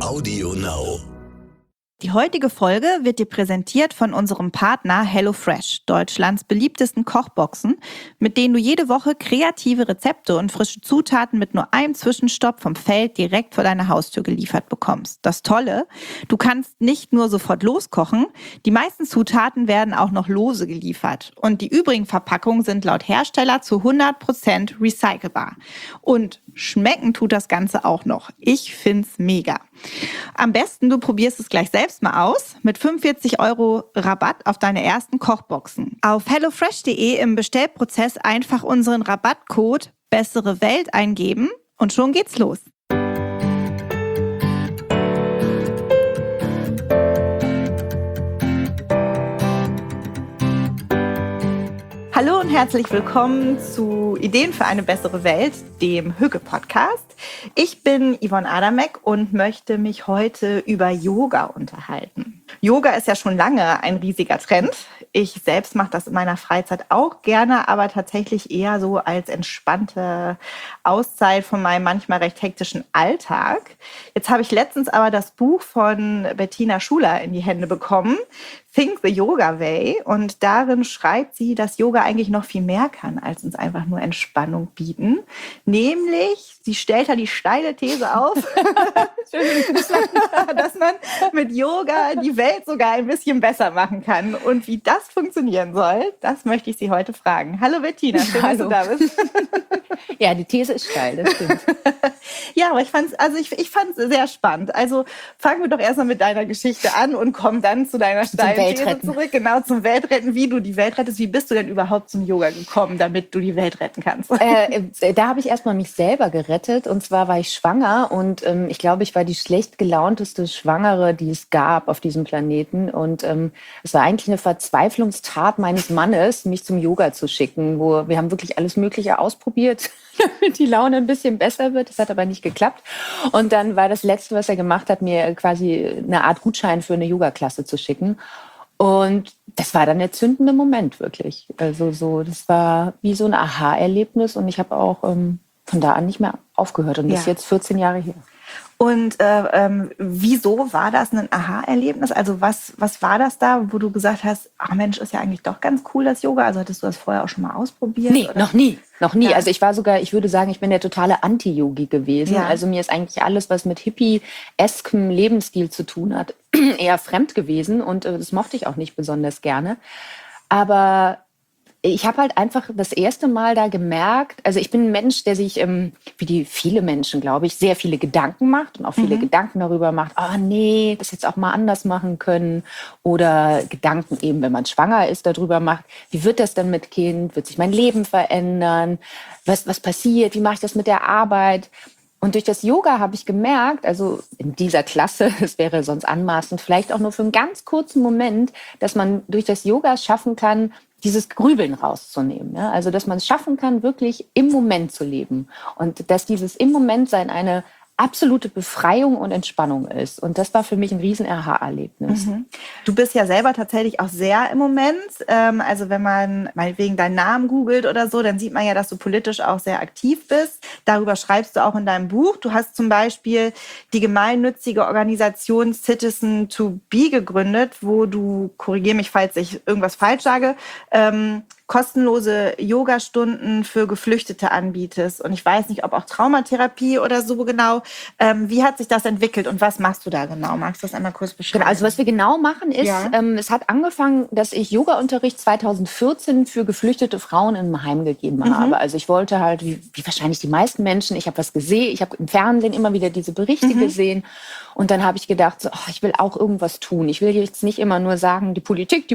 Audio Now. Die heutige Folge wird dir präsentiert von unserem Partner HelloFresh, Deutschlands beliebtesten Kochboxen, mit denen du jede Woche kreative Rezepte und frische Zutaten mit nur einem Zwischenstopp vom Feld direkt vor deiner Haustür geliefert bekommst. Das Tolle, du kannst nicht nur sofort loskochen, die meisten Zutaten werden auch noch lose geliefert. Und die übrigen Verpackungen sind laut Hersteller zu 100% recycelbar. Und schmecken tut das Ganze auch noch. Ich find's mega. Am besten, du probierst es gleich selbst mal aus mit 45 € Rabatt auf deine ersten Kochboxen. Auf hellofresh.de im Bestellprozess einfach unseren Rabattcode Bessere Welt eingeben und schon geht's los. Hallo und herzlich willkommen zu Ideen für eine bessere Welt, dem Hügge-Podcast. Ich bin Yvonne Adamek und möchte mich heute über Yoga unterhalten. Yoga ist ja schon lange ein riesiger Trend. Ich selbst mache das in meiner Freizeit auch gerne, aber tatsächlich eher so als entspannte Auszeit von meinem manchmal recht hektischen Alltag. Jetzt habe ich letztens aber das Buch von Bettina Schuler in die Hände bekommen, Think the Yoga Way, und darin schreibt sie, dass Yoga eigentlich noch viel mehr kann, als uns einfach nur Entspannung bieten. Nämlich, sie stellt da die steile These auf, dass man mit Yoga die Welt sogar ein bisschen besser machen kann. Und wie das funktionieren soll, das möchte ich Sie heute fragen. Hallo Bettina, schön, dass du da bist. Ja, die These ist steil, das stimmt. Ja, aber ich fand's sehr spannend. Also fangen wir doch erstmal mit deiner Geschichte an und kommen dann zu deiner steilen These zurück. Genau, zum Weltretten, wie du die Welt rettest. Wie bist du denn überhaupt zum Yoga gekommen, damit du die Welt retten kannst? Da habe ich erstmal mich selber gerettet. Und zwar war ich schwanger und ich glaube, ich war die schlecht gelaunteste Schwangere, die es gab auf diesem Planeten. Und es war eigentlich eine Verzweiflungstat meines Mannes, mich zum Yoga zu schicken. Wir haben wirklich alles Mögliche ausprobiert, damit die Laune ein bisschen besser wird. Das hat aber nicht geklappt. Und dann war das Letzte, was er gemacht hat, mir quasi eine Art Gutschein für eine Yoga-Klasse zu schicken. Und das war dann der zündende Moment, wirklich. Also das war wie so ein Aha-Erlebnis. Und ich habe auch von da an nicht mehr aufgehört. Und das ist jetzt 14 Jahre her. Und wieso war das ein Aha-Erlebnis? Also was war das da, wo du gesagt hast, ach Mensch, ist ja eigentlich doch ganz cool, das Yoga. Also hattest du das vorher auch schon mal ausprobiert? Nee, oder? Noch nie. Ja. Also ich war sogar, ich würde sagen, ich bin der totale Anti-Yogi gewesen. Ja. Also mir ist eigentlich alles, was mit hippie-eskem Lebensstil zu tun hat, eher fremd gewesen. Und das mochte ich auch nicht besonders gerne. Aber ich habe halt einfach das erste Mal da gemerkt, also ich bin ein Mensch, der sich, wie die viele Menschen, glaube ich, sehr viele Gedanken macht und auch viele Gedanken darüber macht, oh nee, das jetzt auch mal anders machen können. Oder Gedanken eben, wenn man schwanger ist, darüber macht, wie wird das denn mit Kind? Wird sich mein Leben verändern? Was passiert? Wie mache ich das mit der Arbeit? Und durch das Yoga habe ich gemerkt, also in dieser Klasse, es wäre sonst anmaßend, vielleicht auch nur für einen ganz kurzen Moment, dass man durch das Yoga schaffen kann, dieses Grübeln rauszunehmen. Ja? Also dass man es schaffen kann, wirklich im Moment zu leben. Und dass dieses im Moment sein eine absolute Befreiung und Entspannung ist. Und das war für mich ein riesen Aha-Erlebnis. Du bist ja selber tatsächlich auch sehr im Moment. Also wenn man meinetwegen deinen Namen googelt oder so, dann sieht man ja, dass du politisch auch sehr aktiv bist. Darüber schreibst du auch in deinem Buch. Du hast zum Beispiel die gemeinnützige Organisation Citizen to Be gegründet, wo du, korrigiere mich, falls ich irgendwas falsch sage, kostenlose Yogastunden für Geflüchtete anbietest. Und ich weiß nicht, ob auch Traumatherapie oder so genau. Wie hat sich das entwickelt und was machst du da genau? Magst du das einmal kurz beschreiben? Genau, also was wir genau machen ist, es hat angefangen, dass ich Yoga-Unterricht 2014 für geflüchtete Frauen in einem Heim gegeben habe. Also ich wollte halt, wie wahrscheinlich die meisten Menschen, ich habe was gesehen, ich habe im Fernsehen immer wieder diese Berichte gesehen. Und dann habe ich gedacht, so, ich will auch irgendwas tun. Ich will jetzt nicht immer nur sagen, die Politik,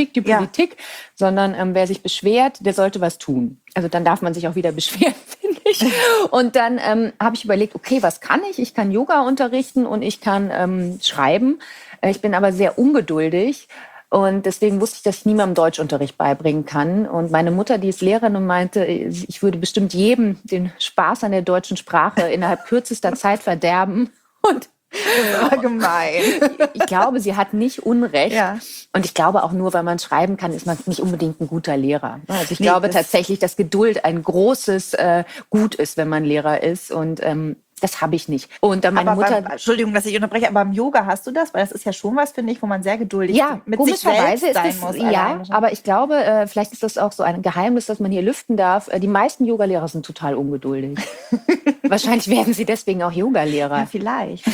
sondern wer sich beschwert, der sollte was tun. Also dann darf man sich auch wieder beschweren, finde ich. Und dann habe ich überlegt, okay, was kann ich? Ich kann Yoga unterrichten und ich kann schreiben. Ich bin aber sehr ungeduldig. Und deswegen wusste ich, dass ich niemandem Deutschunterricht beibringen kann. Und meine Mutter, die ist Lehrerin und meinte, ich würde bestimmt jedem den Spaß an der deutschen Sprache innerhalb kürzester Zeit verderben. Und Das war gemein. Ich glaube, sie hat nicht Unrecht. Ja. Und ich glaube auch nur, weil man schreiben kann, ist man nicht unbedingt ein guter Lehrer. Also ich glaube tatsächlich, dass Geduld ein großes Gut ist, wenn man Lehrer ist. Und das habe ich nicht. Und dann meine aber Mutter... Entschuldigung, dass ich unterbreche, aber beim Yoga hast du das? Weil das ist ja schon was, finde ich, wo man sehr geduldig mit sich selbst sein muss. Ja, aber ich glaube, vielleicht ist das auch so ein Geheimnis, dass man hier lüften darf. Die meisten Yogalehrer sind total ungeduldig. Wahrscheinlich werden sie deswegen auch Yogalehrer. Ja, vielleicht.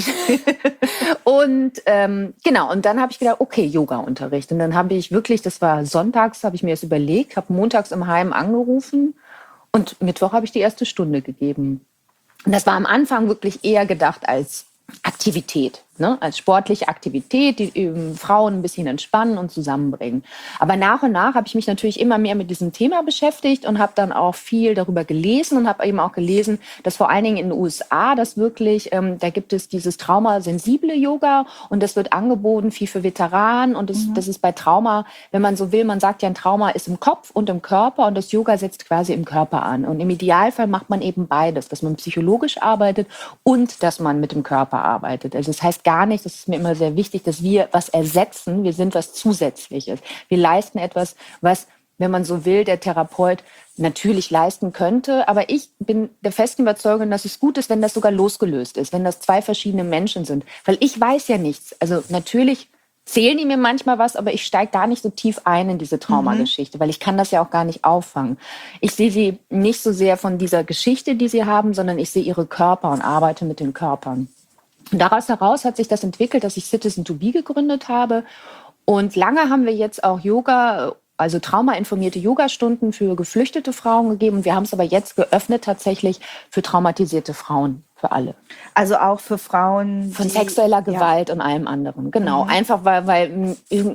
Und genau, und dann habe ich gedacht, okay, Yoga-Unterricht. Und dann habe ich wirklich, das war sonntags, habe ich mir das überlegt, habe montags im Heim angerufen und Mittwoch habe ich die erste Stunde gegeben. Und das war am Anfang wirklich eher gedacht als Aktivität, ne? Als sportliche Aktivität, die eben Frauen ein bisschen entspannen und zusammenbringen. Aber nach und nach habe ich mich natürlich immer mehr mit diesem Thema beschäftigt und habe dann auch viel darüber gelesen und habe eben auch gelesen, dass vor allen Dingen in den USA das wirklich, da gibt es dieses traumasensible Yoga und das wird angeboten viel für Veteranen und das ist bei Trauma, wenn man so will, man sagt ja, ein Trauma ist im Kopf und im Körper und das Yoga setzt quasi im Körper an. Und im Idealfall macht man eben beides, dass man psychologisch arbeitet und dass man mit dem Körper arbeitet. Also das heißt gar nicht, das ist mir immer sehr wichtig, dass wir was ersetzen, wir sind was Zusätzliches. Wir leisten etwas, was, wenn man so will, der Therapeut natürlich leisten könnte. Aber ich bin der festen Überzeugung, dass es gut ist, wenn das sogar losgelöst ist, wenn das zwei verschiedene Menschen sind. Weil ich weiß ja nichts. Also natürlich zählen die mir manchmal was, aber ich steige gar nicht so tief ein in diese Traumageschichte, weil ich kann das ja auch gar nicht auffangen. Ich sehe sie nicht so sehr von dieser Geschichte, die sie haben, sondern ich sehe ihre Körper und arbeite mit den Körpern. Und daraus heraus hat sich das entwickelt, dass ich Citizen to Be gegründet habe. Und lange haben wir jetzt auch Yoga, also traumainformierte Yogastunden für geflüchtete Frauen gegeben. Und wir haben es aber jetzt geöffnet tatsächlich für traumatisierte Frauen, für alle. Also auch für Frauen, von sexueller Gewalt und allem anderen. Genau, einfach weil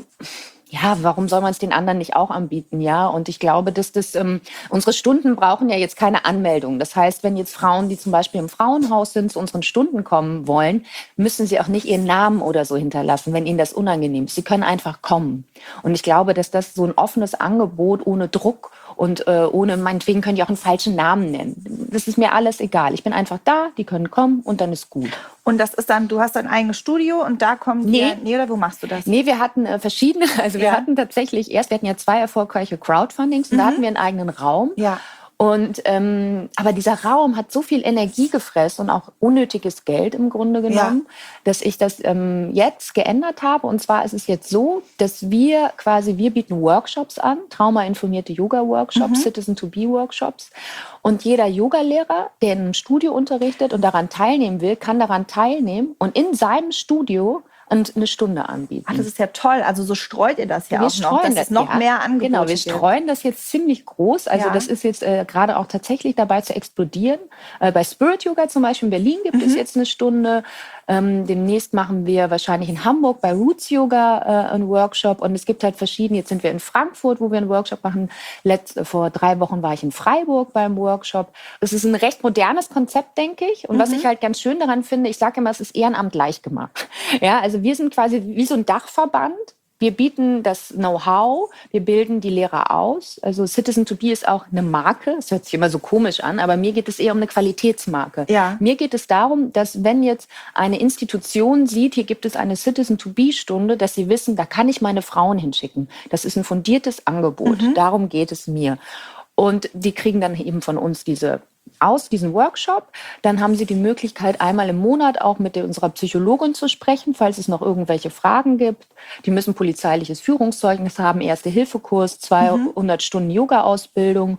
ja, warum soll man es den anderen nicht auch anbieten, ja? Und ich glaube, dass unsere Stunden brauchen ja jetzt keine Anmeldung. Das heißt, wenn jetzt Frauen, die zum Beispiel im Frauenhaus sind, zu unseren Stunden kommen wollen, müssen sie auch nicht ihren Namen oder so hinterlassen, wenn ihnen das unangenehm ist. Sie können einfach kommen. Und ich glaube, dass das so ein offenes Angebot ohne Druck und ohne, meinetwegen können die auch einen falschen Namen nennen. Das ist mir alles egal. Ich bin einfach da, die können kommen und dann ist gut. Und das ist dann, du hast dein eigenes Studio und da kommen die, oder wo machst du das? Nee, wir hatten verschiedene, also wir hatten tatsächlich wir hatten ja 2 erfolgreiche Crowdfundings und da hatten wir einen eigenen Raum. Ja. Und aber dieser Raum hat so viel Energie gefressen und auch unnötiges Geld im Grunde genommen, dass ich das jetzt geändert habe. Und zwar ist es jetzt so, dass wir bieten Workshops an, traumainformierte Yoga-Workshops, Citizen-to-Be-Workshops. Und jeder Yogalehrer, der in einem Studio unterrichtet und daran teilnehmen will, kann daran teilnehmen und in seinem Studio und eine Stunde anbieten. Ach, das ist ja toll. Also so streut ihr das ja auch noch, dass es noch mehr Angebote Genau, wir streuen das jetzt ziemlich groß. Also das ist jetzt gerade auch tatsächlich dabei zu explodieren. Bei Spirit Yoga zum Beispiel in Berlin gibt es jetzt eine Stunde. Demnächst machen wir wahrscheinlich in Hamburg bei Roots Yoga einen Workshop. Und es gibt halt verschiedene. Jetzt sind wir in Frankfurt, wo wir einen Workshop machen. Vor 3 Wochen war ich in Freiburg beim Workshop. Es ist ein recht modernes Konzept, denke ich. Und was ich halt ganz schön daran finde, ich sage immer, es ist Ehrenamt leicht gemacht. Ja, also wir sind quasi wie so ein Dachverband. Wir bieten das Know-how, wir bilden die Lehrer aus. Also Citizen to Be ist auch eine Marke. Das hört sich immer so komisch an, aber mir geht es eher um eine Qualitätsmarke. Ja. Mir geht es darum, dass wenn jetzt eine Institution sieht, hier gibt es eine Citizen to Be Stunde, dass sie wissen, da kann ich meine Frauen hinschicken. Das ist ein fundiertes Angebot. Darum geht es mir. Und die kriegen dann eben von uns diesen Workshop. Dann haben sie die Möglichkeit, einmal im Monat auch mit unserer Psychologin zu sprechen, falls es noch irgendwelche Fragen gibt. Die müssen polizeiliches Führungszeugnis haben, Erste-Hilfe-Kurs, 200 Stunden Yoga-Ausbildung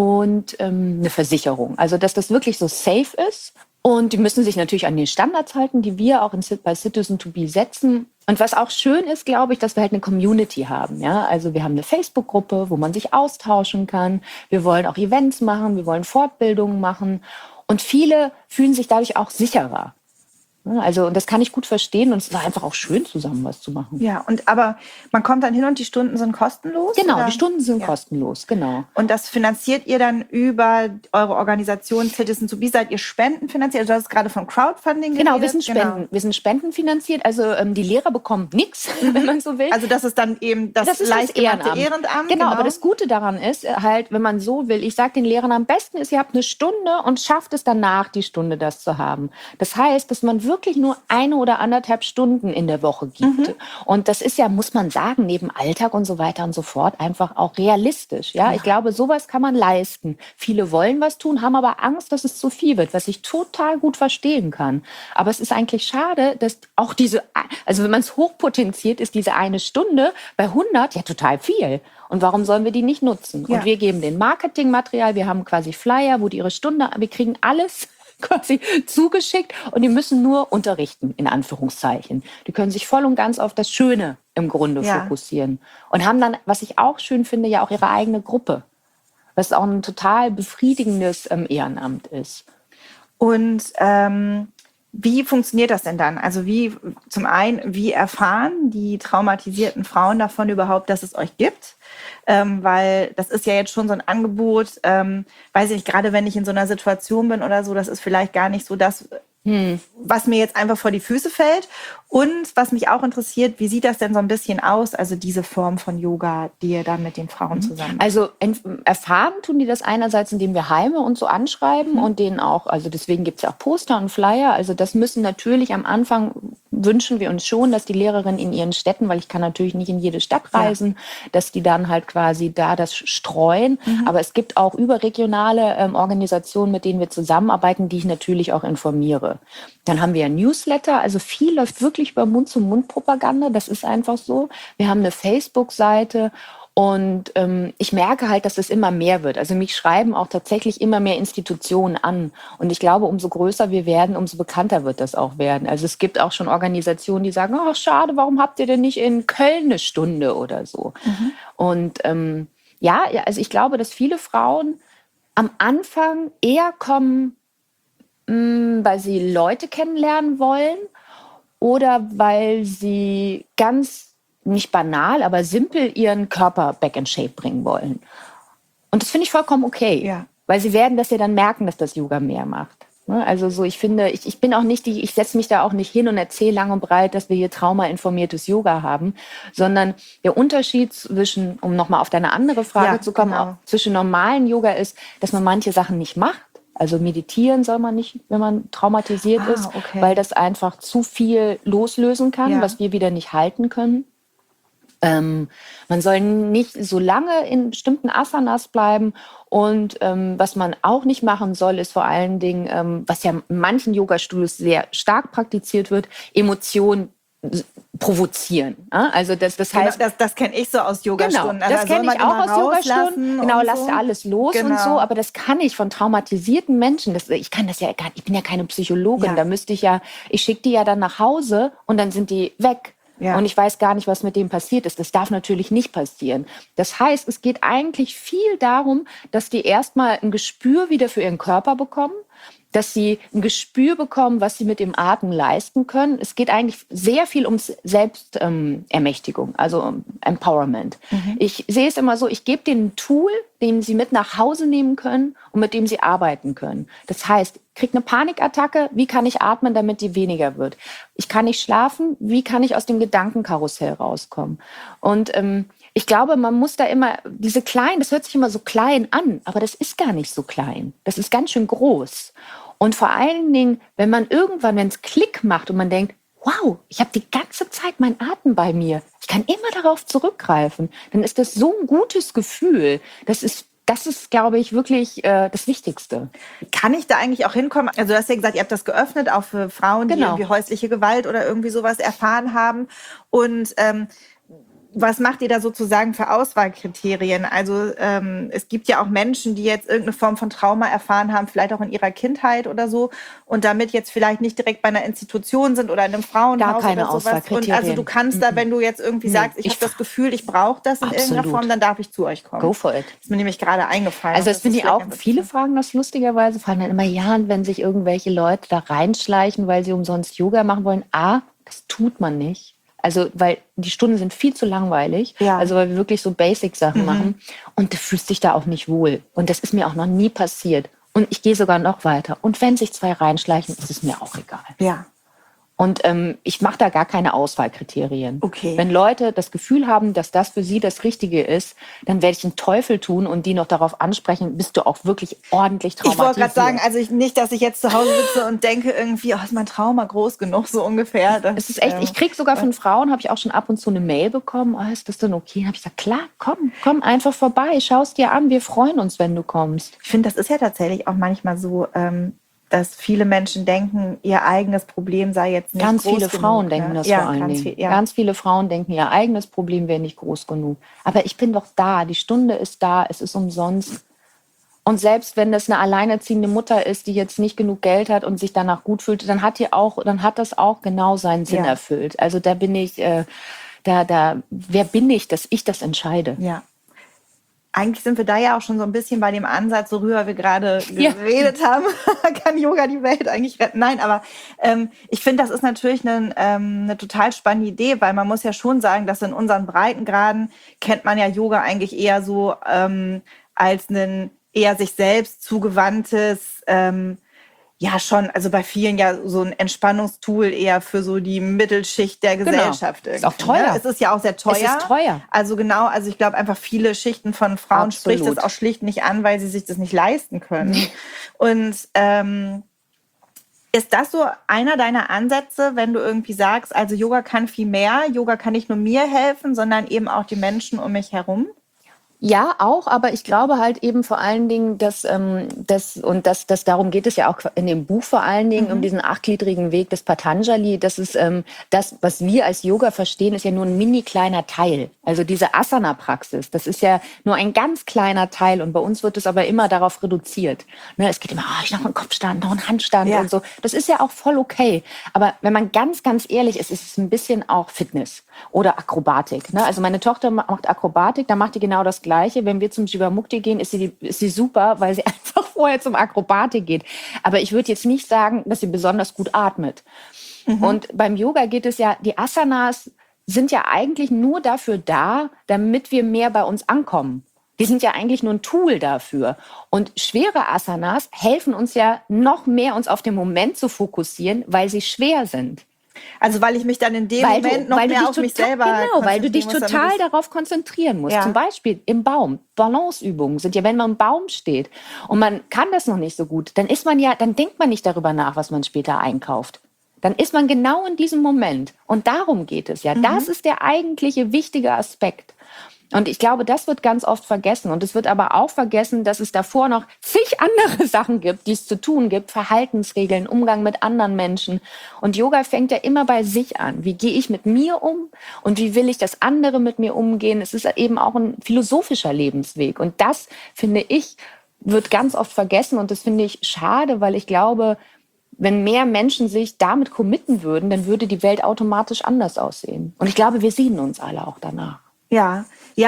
und eine Versicherung. Also, dass das wirklich so safe ist. Und die müssen sich natürlich an die Standards halten, die wir auch bei Citizen to Be setzen. Und was auch schön ist, glaube ich, dass wir halt eine Community haben. Ja? Also wir haben eine Facebook-Gruppe, wo man sich austauschen kann. Wir wollen auch Events machen, wir wollen Fortbildungen machen. Und viele fühlen sich dadurch auch sicherer. Also, und das kann ich gut verstehen. Und es war einfach auch schön, zusammen was zu machen. Ja, aber man kommt dann hin und die Stunden sind kostenlos? Genau, oder? Die Stunden sind kostenlos, genau. Und das finanziert ihr dann über eure Organisation Citizen to Be? Seid ihr spendenfinanziert? Also du hast gerade von Crowdfunding geredet. Genau, wir sind spendenfinanziert. Also die Lehrer bekommen nichts, wenn man so will. Also das ist dann eben das leicht gemachte Ehrenamt. Genau, aber das Gute daran ist halt, wenn man so will, ich sage den Lehrern am besten ist, ihr habt eine Stunde und schafft es danach, die Stunde das zu haben. Das heißt, dass man wirklich wirklich nur 1 oder 1,5 Stunden in der Woche gibt. Und das ist ja, muss man sagen, neben Alltag und so weiter und so fort einfach auch realistisch. Ja, ich glaube, sowas kann man leisten. Viele wollen was tun, haben aber Angst, dass es zu viel wird, was ich total gut verstehen kann. Aber es ist eigentlich schade, dass auch also wenn man es hochpotenziert, ist diese 1 Stunde bei 100 ja total viel. Und warum sollen wir die nicht nutzen? Und wir geben den Marketingmaterial, wir haben quasi Flyer, wo die ihre Stunde, wir kriegen alles quasi zugeschickt und die müssen nur unterrichten, in Anführungszeichen. Die können sich voll und ganz auf das Schöne im Grunde fokussieren. Und haben dann, was ich auch schön finde, ja auch ihre eigene Gruppe. Was auch ein total befriedigendes Ehrenamt ist. Und wie funktioniert das denn dann? Also zum einen, wie erfahren die traumatisierten Frauen davon überhaupt, dass es euch gibt? Weil das ist ja jetzt schon so ein Angebot, weiß ich nicht, gerade wenn ich in so einer Situation bin oder so, das ist vielleicht gar nicht so das, was mir jetzt einfach vor die Füße fällt. Und was mich auch interessiert, wie sieht das denn so ein bisschen aus, also diese Form von Yoga, die ihr da mit den Frauen zusammen macht? Also erfahren tun die das einerseits, indem wir Heime und so anschreiben und denen auch, also deswegen gibt es ja auch Poster und Flyer, also das müssen natürlich am Anfang, wünschen wir uns schon, dass die Lehrerinnen in ihren Städten, weil ich kann natürlich nicht in jede Stadt reisen, dass die dann halt quasi da das streuen, aber es gibt auch überregionale Organisationen, mit denen wir zusammenarbeiten, die ich natürlich auch informiere. Dann haben wir ein Newsletter, also viel läuft wirklich über Mund-zu-Mund-Propaganda, das ist einfach so. Wir haben eine Facebook-Seite und ich merke halt, dass es immer mehr wird. Also mich schreiben auch tatsächlich immer mehr Institutionen an. Und ich glaube, umso größer wir werden, umso bekannter wird das auch werden. Also es gibt auch schon Organisationen, die sagen, ach schade, warum habt ihr denn nicht in Köln eine Stunde oder so? Und also ich glaube, dass viele Frauen am Anfang eher kommen, weil sie Leute kennenlernen wollen oder weil sie ganz, nicht banal, aber simpel ihren Körper back in shape bringen wollen. Und das finde ich vollkommen okay, weil sie werden das ja dann merken, dass das Yoga mehr macht. Also so, ich finde, ich bin auch nicht ich setze mich da auch nicht hin und erzähle lang und breit, dass wir hier traumainformiertes Yoga haben, sondern der Unterschied zwischen, um nochmal auf deine andere Frage zu kommen, auch zwischen normalen Yoga ist, dass man manche Sachen nicht macht. Also meditieren soll man nicht, wenn man traumatisiert ist, weil das einfach zu viel loslösen kann, was wir wieder nicht halten können. Man soll nicht so lange in bestimmten Asanas bleiben und was man auch nicht machen soll, ist vor allen Dingen, was ja in manchen Yoga-Studios sehr stark praktiziert wird, Emotionen provozieren. Also das heißt, genau, das kenne ich so aus Yogastunden. Genau, das kenne ich auch aus Yogastunden. Genau, lass so alles los und so. Aber das kann ich von traumatisierten Menschen. Ich kann das ja gar nicht. Ich bin ja keine Psychologin. Da müsste ich schicke die ja dann nach Hause und dann sind die weg. Und ich weiß gar nicht, was mit dem passiert ist. Das darf natürlich nicht passieren. Das heißt, es geht eigentlich viel darum, dass die erstmal ein Gespür wieder für ihren Körper bekommen, dass sie ein Gespür bekommen, was sie mit dem Atem leisten können. Es geht eigentlich sehr viel um Selbstermächtigung, also um Empowerment. Ich sehe es immer so, ich gebe denen ein Tool, den sie mit nach Hause nehmen können und mit dem sie arbeiten können. Das heißt, kriege eine Panikattacke, wie kann ich atmen, damit die weniger wird? Ich kann nicht schlafen, wie kann ich aus dem Gedankenkarussell rauskommen? Und ich glaube, man muss da immer diese kleinen, das hört sich immer so klein an, aber das ist gar nicht so klein. Das ist ganz schön groß. Und vor allen Dingen, wenn man irgendwann, wenn es Klick macht und man denkt, wow, ich habe die ganze Zeit meinen Atem bei mir, ich kann immer darauf zurückgreifen, dann ist das so ein gutes Gefühl. Das ist, glaube ich, wirklich das Wichtigste. Kann ich da eigentlich auch hinkommen? Also du hast ja gesagt, ihr habt das geöffnet, auch für Frauen, die irgendwie häusliche Gewalt oder irgendwie sowas erfahren haben. Und was macht ihr da sozusagen für Auswahlkriterien? Also es gibt ja auch Menschen, die jetzt irgendeine Form von Trauma erfahren haben, vielleicht auch in ihrer Kindheit oder so, und damit jetzt vielleicht nicht direkt bei einer Institution sind oder in einem Frauenhaus keine oder sowas. Auswahlkriterien. Und also du kannst da, wenn du jetzt irgendwie sagst, ich habe das Gefühl, ich brauche das in irgendeiner Form, dann darf ich zu euch kommen. Go for it. Das ist mir nämlich gerade eingefallen. Also das finde ich auch, viele fragen das lustigerweise, fragen dann immer, ja, und wenn sich irgendwelche Leute da reinschleichen, weil sie umsonst Yoga machen wollen, das tut man nicht. Also, weil die Stunden sind viel zu langweilig. Also, weil wir wirklich so Basic-Sachen machen. Und du fühlst dich da auch nicht wohl. Und das ist mir auch noch nie passiert. Und ich gehe sogar noch weiter. Und wenn sich 2 reinschleichen, ist es mir auch egal. Und ich mache da gar keine Auswahlkriterien. Okay. Wenn Leute das Gefühl haben, dass das für sie das Richtige ist, dann werde ich einen Teufel tun und die noch darauf ansprechen, bist du auch wirklich ordentlich traumatisiert. Ich wollte gerade sagen, also nicht, dass ich jetzt zu Hause sitze und denke irgendwie, ist mein Trauma groß genug, so ungefähr. Es ist echt, ich kriege sogar von Frauen, habe ich auch schon ab und zu eine Mail bekommen, ist das denn okay? Habe ich gesagt, klar, komm einfach vorbei, schau es dir an, wir freuen uns, wenn du kommst. Ich finde, das ist ja tatsächlich auch manchmal so, dass viele Menschen denken, ihr eigenes Problem sei jetzt nicht ganz groß viele genug, Frauen ne? denken das vor allen Dingen. Ganz viele Frauen denken, ihr eigenes Problem wäre nicht groß genug. Aber ich bin doch da, die Stunde ist da, es ist umsonst. Und selbst wenn das eine alleinerziehende Mutter ist, die jetzt nicht genug Geld hat und sich danach gut fühlt, dann hat das auch genau seinen Sinn erfüllt. Also da bin ich, wer bin ich, dass ich das entscheide? Ja. Eigentlich sind wir da ja auch schon so ein bisschen bei dem Ansatz, worüber wir gerade geredet haben. Kann Yoga die Welt eigentlich retten? Nein, aber ich finde, das ist natürlich eine total spannende Idee, weil man muss ja schon sagen, dass in unseren Breitengraden kennt man ja Yoga eigentlich eher so als ein eher sich selbst zugewandtes, schon, also bei vielen ja so ein Entspannungstool eher für so die Mittelschicht der Gesellschaft. Ist auch teuer. Es ist ja auch sehr teuer. Es ist teuer. Also ich glaube einfach viele Schichten von Frauen spricht das auch schlicht nicht an, weil sie sich das nicht leisten können. Und ist das so einer deiner Ansätze, wenn du irgendwie sagst, also Yoga kann viel mehr, Yoga kann nicht nur mir helfen, sondern eben auch die Menschen um mich herum? Ja, auch, aber ich glaube halt eben vor allen Dingen, dass darum geht es ja auch in dem Buch vor allen Dingen, um diesen 8-gliedrigen Weg des Patanjali. Das ist das, was wir als Yoga verstehen, ist ja nur ein mini kleiner Teil. Also diese Asana-Praxis, das ist ja nur ein ganz kleiner Teil und bei uns wird es aber immer darauf reduziert. Ne, es geht immer, ich noch einen Kopfstand, noch einen Handstand und so. Das ist ja auch voll okay. Aber wenn man ganz, ganz ehrlich ist, ist es ein bisschen auch Fitness oder Akrobatik. Ne? Also meine Tochter macht Akrobatik, da macht die genau das Gleiche. Wenn wir zum Jivamukti gehen, ist sie super, weil sie einfach vorher zum Akrobatik geht. Aber ich würde jetzt nicht sagen, dass sie besonders gut atmet. Und beim Yoga geht es ja, die Asanas sind ja eigentlich nur dafür da, damit wir mehr bei uns ankommen. Die sind ja eigentlich nur ein Tool dafür. Und schwere Asanas helfen uns ja noch mehr, uns auf den Moment zu fokussieren, weil sie schwer sind. Also weil ich mich dann in dem Moment noch mehr auf mich selber Genau, weil du dich total darauf konzentrieren musst. Ja. Zum Beispiel im Baum. Balanceübungen sind ja, wenn man im Baum steht und man kann das noch nicht so gut, dann denkt man nicht darüber nach, was man später einkauft. Dann ist man genau in diesem Moment. Und darum geht es ja. Das ist der eigentliche wichtige Aspekt. Und ich glaube, das wird ganz oft vergessen. Und es wird aber auch vergessen, dass es davor noch zig andere Sachen gibt, die es zu tun gibt. Verhaltensregeln, Umgang mit anderen Menschen. Und Yoga fängt ja immer bei sich an. Wie gehe ich mit mir um? Und wie will ich, dass andere mit mir umgehen? Es ist eben auch ein philosophischer Lebensweg. Und das, finde ich, wird ganz oft vergessen. Und das finde ich schade, weil ich glaube, wenn mehr Menschen sich damit committen würden, dann würde die Welt automatisch anders aussehen. Und ich glaube, wir sehen uns alle auch danach. Ja,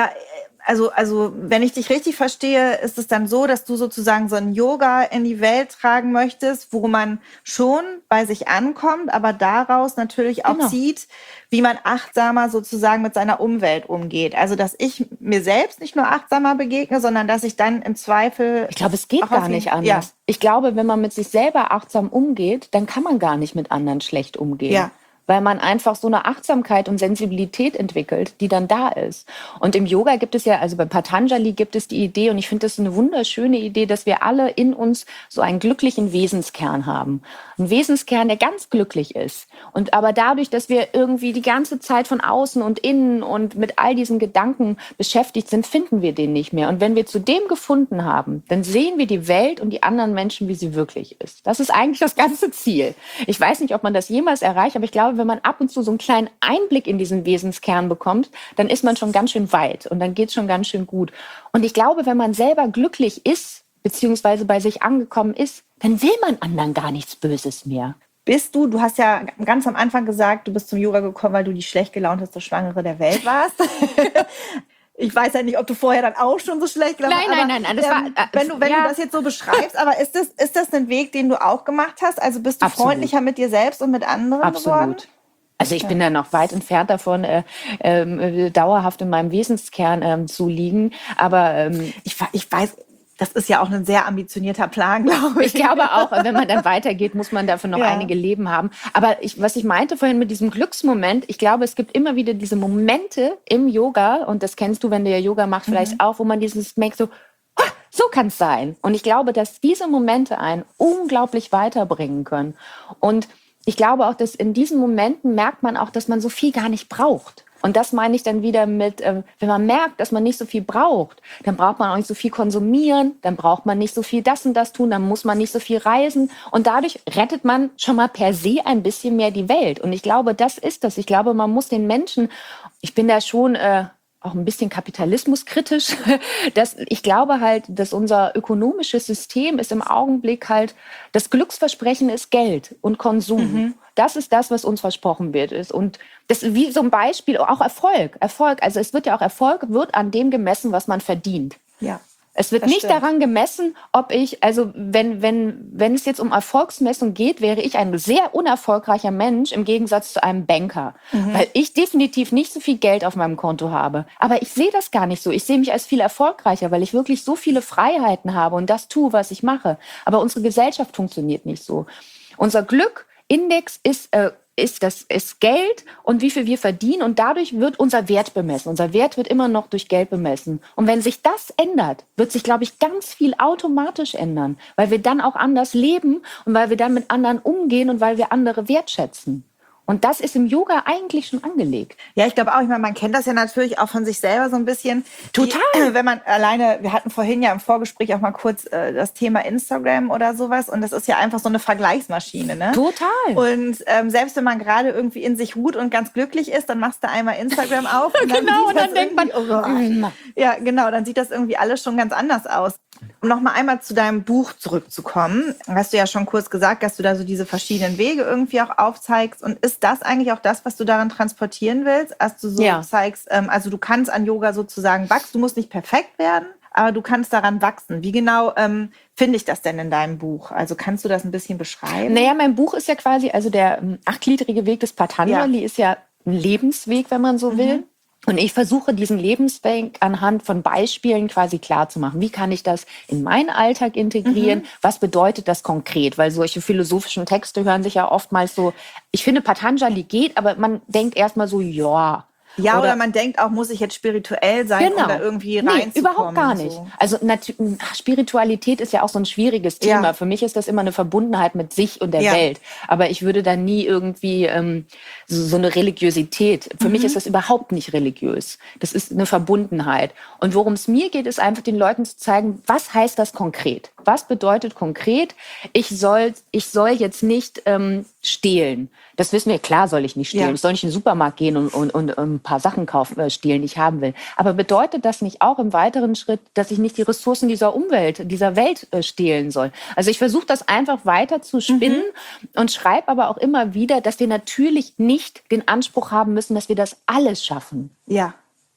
also wenn ich dich richtig verstehe, ist es dann so, dass du sozusagen so ein Yoga in die Welt tragen möchtest, wo man schon bei sich ankommt, aber daraus natürlich auch zieht, wie man achtsamer sozusagen mit seiner Umwelt umgeht. Also dass ich mir selbst nicht nur achtsamer begegne, sondern dass ich dann im Zweifel... Ich glaube, es geht gar nicht anders. Ja. Ich glaube, wenn man mit sich selber achtsam umgeht, dann kann man gar nicht mit anderen schlecht umgehen. Ja. Weil man einfach so eine Achtsamkeit und Sensibilität entwickelt, die dann da ist. Und im Yoga gibt es ja, also bei Patanjali gibt es die Idee, und ich finde das eine wunderschöne Idee, dass wir alle in uns so einen glücklichen Wesenskern haben. Ein Wesenskern, der ganz glücklich ist. Und aber dadurch, dass wir irgendwie die ganze Zeit von außen und innen und mit all diesen Gedanken beschäftigt sind, finden wir den nicht mehr. Und wenn wir zu dem gefunden haben, dann sehen wir die Welt und die anderen Menschen, wie sie wirklich ist. Das ist eigentlich das ganze Ziel. Ich weiß nicht, ob man das jemals erreicht, aber ich glaube, wenn man ab und zu so einen kleinen Einblick in diesen Wesenskern bekommt, dann ist man schon ganz schön weit und dann geht es schon ganz schön gut. Und ich glaube, wenn man selber glücklich ist, beziehungsweise bei sich angekommen ist, dann will man anderen gar nichts Böses mehr. Du hast ja ganz am Anfang gesagt, du bist zum Yoga gekommen, weil du die schlecht gelaunteste Schwangere der Welt warst. Ich weiß ja nicht, ob du vorher dann auch schon so schlecht gelaunt hast. Nein. Wenn du das jetzt so beschreibst, aber ist das ein Weg, den du auch gemacht hast? Also bist du freundlicher mit dir selbst und mit anderen geworden? Also ich bin da noch weit entfernt davon, dauerhaft in meinem Wesenskern zu liegen. Aber ich weiß, Das ist ja auch ein sehr ambitionierter Plan, glaube ich. Ich glaube auch, wenn man dann weitergeht, muss man dafür noch einige Leben haben. Aber was ich meinte vorhin mit diesem Glücksmoment, ich glaube, es gibt immer wieder diese Momente im Yoga, und das kennst du, wenn du ja Yoga machst, vielleicht auch, wo man dieses merkt, so kann es sein. Und ich glaube, dass diese Momente einen unglaublich weiterbringen können. Und ich glaube auch, dass in diesen Momenten merkt man auch, dass man so viel gar nicht braucht. Und das meine ich dann wieder mit, wenn man merkt, dass man nicht so viel braucht, dann braucht man auch nicht so viel konsumieren, dann braucht man nicht so viel das und das tun, dann muss man nicht so viel reisen. Und dadurch rettet man schon mal per se ein bisschen mehr die Welt. Und ich glaube, das ist das. Ich glaube, man muss den Menschen, ich bin da schon auch ein bisschen kapitalismuskritisch, ich glaube halt, dass unser ökonomisches System ist im Augenblick halt, das Glücksversprechen ist Geld und Konsum. Das ist das, was uns versprochen wird. Und das ist wie so ein Beispiel, auch Erfolg. Also es wird ja auch Erfolg, wird an dem gemessen, was man verdient. Ja. Es wird nicht daran gemessen, ob ich, also wenn es jetzt um Erfolgsmessung geht, wäre ich ein sehr unerfolgreicher Mensch im Gegensatz zu einem Banker. Weil ich definitiv nicht so viel Geld auf meinem Konto habe. Aber ich sehe das gar nicht so. Ich sehe mich als viel erfolgreicher, weil ich wirklich so viele Freiheiten habe und das tue, was ich mache. Aber unsere Gesellschaft funktioniert nicht so. Unser Glückindex ist Geld und wie viel wir verdienen, und dadurch wird unser Wert bemessen. Unser Wert wird immer noch durch Geld bemessen. Und wenn sich das ändert, wird sich, glaube ich, ganz viel automatisch ändern, weil wir dann auch anders leben und weil wir dann mit anderen umgehen und weil wir andere wertschätzen. Und das ist im Yoga eigentlich schon angelegt. Ja, ich glaube auch. Ich meine, man kennt das ja natürlich auch von sich selber so ein bisschen. Total. Wenn man alleine, wir hatten vorhin ja im Vorgespräch auch mal kurz das Thema Instagram oder sowas. Und das ist ja einfach so eine Vergleichsmaschine, ne? Total. Und selbst wenn man gerade irgendwie in sich ruht und ganz glücklich ist, dann machst du einmal Instagram auf. Und dann Genau, und dann denkt man, oh Gott. Ja, genau, dann sieht das irgendwie alles schon ganz anders aus. Um nochmal einmal zu deinem Buch zurückzukommen, hast du ja schon kurz gesagt, dass du da so diese verschiedenen Wege irgendwie auch aufzeigst. Und ist das eigentlich auch das, was du daran transportieren willst? Dass du so zeigst, also du kannst an Yoga sozusagen wachsen, du musst nicht perfekt werden, aber du kannst daran wachsen. Wie genau finde ich das denn in deinem Buch? Also kannst du das ein bisschen beschreiben? Naja, mein Buch ist ja quasi, also der 8-gliedrige Weg des Patanjali ist ja ein Lebensweg, wenn man so will. Und ich versuche, diesen Lebensweg anhand von Beispielen quasi klar zu machen. Wie kann ich das in meinen Alltag integrieren? Was bedeutet das konkret? Weil solche philosophischen Texte hören sich ja oftmals so, ich finde, Patanjali geht, aber man denkt erstmal so, ja. Ja, oder man denkt auch, muss ich jetzt spirituell sein, um da irgendwie reinzukommen? Nee, überhaupt gar nicht. So. Also Spiritualität ist ja auch so ein schwieriges Thema. Ja. Für mich ist das immer eine Verbundenheit mit sich und der Welt. Aber ich würde da nie irgendwie so eine Religiosität. Für mich ist das überhaupt nicht religiös. Das ist eine Verbundenheit. Und worum es mir geht, ist einfach den Leuten zu zeigen, was heißt das konkret? Was bedeutet konkret, ich soll jetzt nicht stehlen? Das wissen wir, klar soll ich nicht stehlen. Ja. Ich soll nicht in den Supermarkt gehen und ein paar Sachen kaufen, stehlen, die ich haben will. Aber bedeutet das nicht auch im weiteren Schritt, dass ich nicht die Ressourcen dieser Umwelt, dieser Welt stehlen soll? Also ich versuche das einfach weiter zu spinnen und schreibe aber auch immer wieder, dass wir natürlich nicht den Anspruch haben müssen, dass wir das alles schaffen. Ja.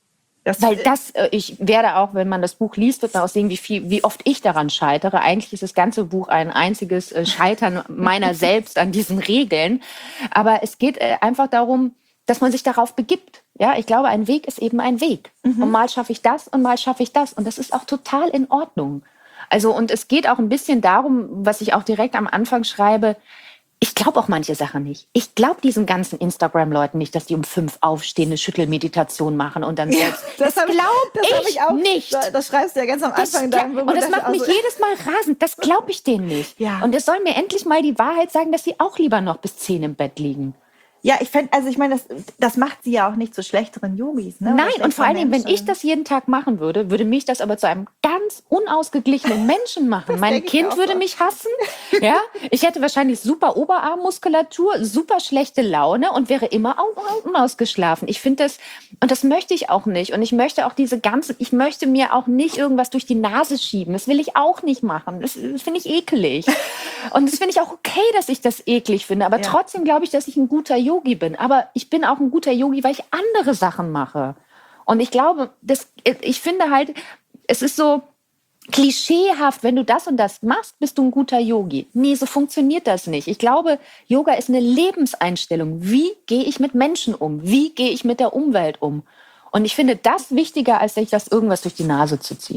Ich werde auch, wenn man das Buch liest, wird man auch sehen, wie oft ich daran scheitere. Eigentlich ist das ganze Buch ein einziges Scheitern meiner selbst an diesen Regeln. Aber es geht einfach darum, dass man sich darauf begibt. Ja, ich glaube, ein Weg ist eben ein Weg. Und mal schaffe ich das und mal schaffe ich das. Und das ist auch total in Ordnung. Also, und es geht auch ein bisschen darum, was ich auch direkt am Anfang schreibe, ich glaube auch manche Sachen nicht. Ich glaube diesen ganzen Instagram-Leuten nicht, dass die um 5 aufstehen, eine Schüttelmeditation machen und dann selbst. Das glaube ich auch nicht. Das schreibst du ja ganz am Anfang in deinem Buch. Und das macht mich jedes Mal rasend. Das glaube ich denen nicht. Ja. Und es soll mir endlich mal die Wahrheit sagen, dass sie auch lieber noch bis 10 im Bett liegen. Ja, ich meine, das macht sie ja auch nicht zu schlechteren Yogis. Ne? Nein, und vor allen Dingen, wenn ich das jeden Tag machen würde, würde mich das aber zu einem ganz unausgeglichenen Menschen machen. Mein Kind würde mich hassen. Ja? Ich hätte wahrscheinlich super Oberarmmuskulatur, super schlechte Laune und wäre immer unausgeschlafen. Ich finde das, und das möchte ich auch nicht. Und ich möchte auch ich möchte mir auch nicht irgendwas durch die Nase schieben. Das will ich auch nicht machen. Das finde ich ekelig. Und das finde ich auch okay, dass ich das eklig finde. Aber trotzdem glaube ich, dass ich ein guter Yogi bin. Aber ich bin auch ein guter Yogi, weil ich andere Sachen mache. Und ich glaube, ich finde halt, es ist so klischeehaft, wenn du das und das machst, bist du ein guter Yogi. Nee, so funktioniert das nicht. Ich glaube, Yoga ist eine Lebenseinstellung. Wie gehe ich mit Menschen um? Wie gehe ich mit der Umwelt um? Und ich finde das wichtiger, als sich das irgendwas durch die Nase zu ziehen.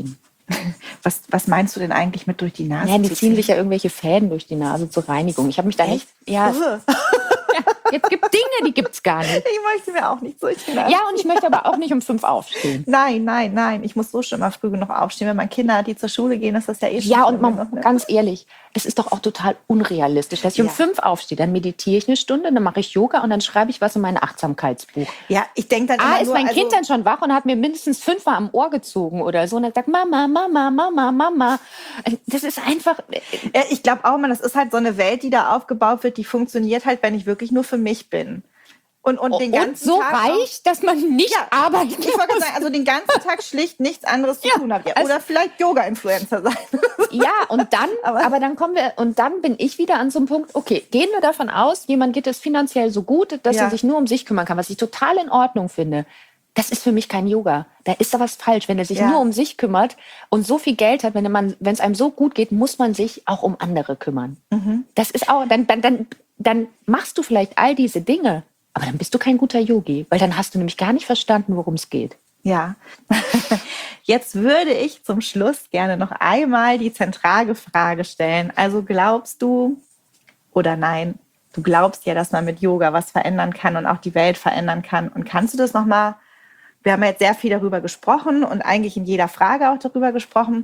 Was meinst du denn eigentlich mit durch die Nase? Ja, die ziehen sich ja irgendwelche Fäden durch die Nase zur Reinigung. Ich habe mich da echt... Ja, jetzt gibt Dinge, die gibt's gar nicht. Ich möchte mir auch nicht durch die Nase. Ja, und ich möchte aber auch nicht um 5 aufstehen. Nein. Ich muss so schon mal früh genug aufstehen. Wenn man Kinder hat, die zur Schule gehen, ist das ja eh schon. Ja, und ganz ehrlich, das ist doch auch total unrealistisch. Dass ich um 5 aufstehe, dann meditiere ich eine Stunde, dann mache ich Yoga und dann schreibe ich was in mein Achtsamkeitsbuch. Ja, ich denke dann immer ist mein Kind dann schon wach und hat mir mindestens 5-mal am Ohr gezogen oder so und dann sagt Mama, Mama, Mama, Mama. Das ist einfach... Ich glaube auch mal, das ist halt so eine Welt, die da aufgebaut wird, die funktioniert halt, wenn ich wirklich nur für mich bin. Und den ganzen so Tag reich, dass man nicht arbeiten muss. Ich wollte sagen, also den ganzen Tag schlicht nichts anderes zu tun habt. Oder vielleicht Yoga-Influencer sein. Ja, und dann, aber dann kommen wir, und dann bin ich wieder an so einem Punkt, okay, gehen wir davon aus, jemand geht es finanziell so gut, dass er sich nur um sich kümmern kann, was ich total in Ordnung finde. Das ist für mich kein Yoga. Da ist da was falsch. Wenn er sich nur um sich kümmert und so viel Geld hat, wenn es einem so gut geht, muss man sich auch um andere kümmern. Mhm. Das ist auch, dann machst du vielleicht all diese Dinge, aber dann bist du kein guter Yogi, weil dann hast du nämlich gar nicht verstanden, worum es geht. Ja. Jetzt würde ich zum Schluss gerne noch einmal die zentrale Frage stellen. Also glaubst du oder nein? Du glaubst ja, dass man mit Yoga was verändern kann und auch die Welt verändern kann. Und kannst du das nochmal, wir haben jetzt sehr viel darüber gesprochen und eigentlich in jeder Frage auch darüber gesprochen.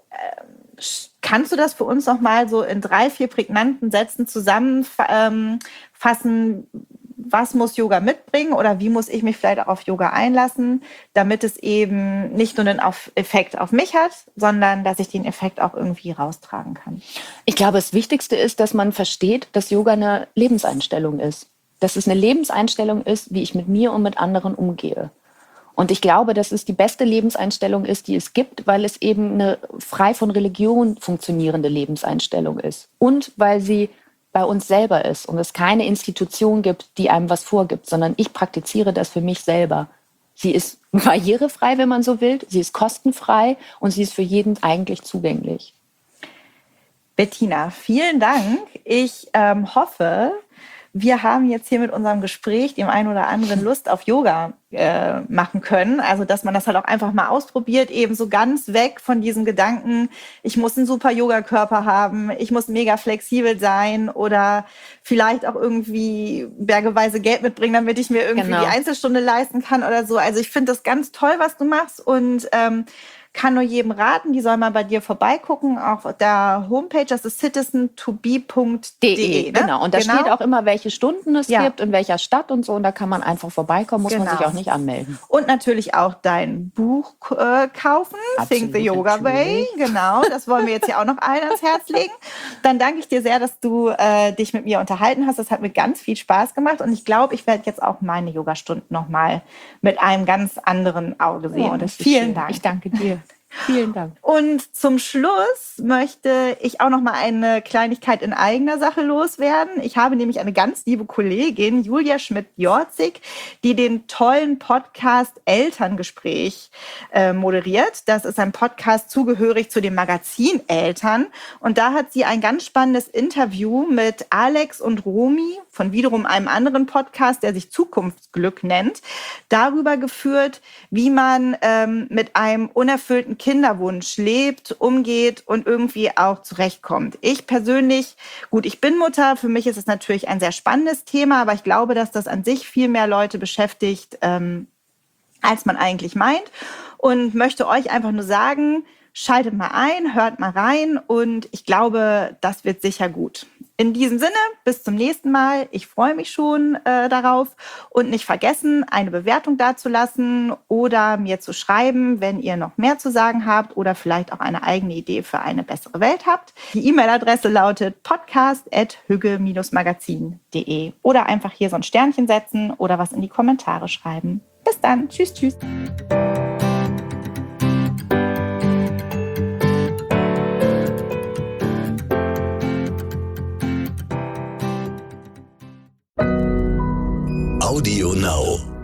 Kannst du das für uns nochmal so in 3, 4 prägnanten Sätzen zusammenfassen? Was muss Yoga mitbringen oder wie muss ich mich vielleicht auch auf Yoga einlassen, damit es eben nicht nur einen Effekt auf mich hat, sondern dass ich den Effekt auch irgendwie raustragen kann? Ich glaube, das Wichtigste ist, dass man versteht, dass Yoga eine Lebenseinstellung ist. Dass es eine Lebenseinstellung ist, wie ich mit mir und mit anderen umgehe. Und ich glaube, dass es die beste Lebenseinstellung ist, die es gibt, weil es eben eine frei von Religion funktionierende Lebenseinstellung ist. Und weil sie bei uns selber ist und es keine Institution gibt, die einem was vorgibt, sondern ich praktiziere das für mich selber. Sie ist barrierefrei, wenn man so will, sie ist kostenfrei und sie ist für jeden eigentlich zugänglich. Bettina, vielen Dank. Ich hoffe, wir haben jetzt hier mit unserem Gespräch dem einen oder anderen Lust auf Yoga machen können. Also, dass man das halt auch einfach mal ausprobiert, eben so ganz weg von diesem Gedanken, ich muss einen super Yoga-Körper haben, ich muss mega flexibel sein oder vielleicht auch irgendwie bergeweise Geld mitbringen, damit ich mir irgendwie die Einzelstunde leisten kann oder so. Also ich finde das ganz toll, was du machst und kann nur jedem raten, die soll mal bei dir vorbeigucken, auch auf der Homepage, das ist citizentobe.de. Ne? Genau, und da steht auch immer, welche Stunden es gibt, in welcher Stadt und so, und da kann man einfach vorbeikommen, muss man sich auch nicht anmelden. Und natürlich auch dein Buch kaufen, Absolut, Think the Yoga Way, genau, das wollen wir jetzt hier auch noch allen ans Herz legen. Dann danke ich dir sehr, dass du dich mit mir unterhalten hast, das hat mir ganz viel Spaß gemacht und ich glaube, ich werde jetzt auch meine Yogastunden nochmal mit einem ganz anderen Auge sehen. Oh, Vielen Dank. Ich danke dir. Vielen Dank. Und zum Schluss möchte ich auch noch mal eine Kleinigkeit in eigener Sache loswerden. Ich habe nämlich eine ganz liebe Kollegin, Julia Schmidt-Jorzig, die den tollen Podcast Elterngespräch moderiert. Das ist ein Podcast zugehörig zu dem Magazin Eltern. Und da hat sie ein ganz spannendes Interview mit Alex und Romy von wiederum einem anderen Podcast, der sich Zukunftsglück nennt, darüber geführt, wie man mit einem unerfüllten Kinderwunsch lebt, umgeht und irgendwie auch zurechtkommt. Ich persönlich, gut, ich bin Mutter, für mich ist es natürlich ein sehr spannendes Thema, aber ich glaube, dass das an sich viel mehr Leute beschäftigt, als man eigentlich meint und möchte euch einfach nur sagen, schaltet mal ein, hört mal rein und ich glaube, das wird sicher gut. In diesem Sinne, bis zum nächsten Mal. Ich freue mich schon darauf. Und nicht vergessen, eine Bewertung dazulassen oder mir zu schreiben, wenn ihr noch mehr zu sagen habt oder vielleicht auch eine eigene Idee für eine bessere Welt habt. Die E-Mail-Adresse lautet podcast@hügge-magazin.de oder einfach hier so ein Sternchen setzen oder was in die Kommentare schreiben. Bis dann. Tschüss, tschüss. Audio Now.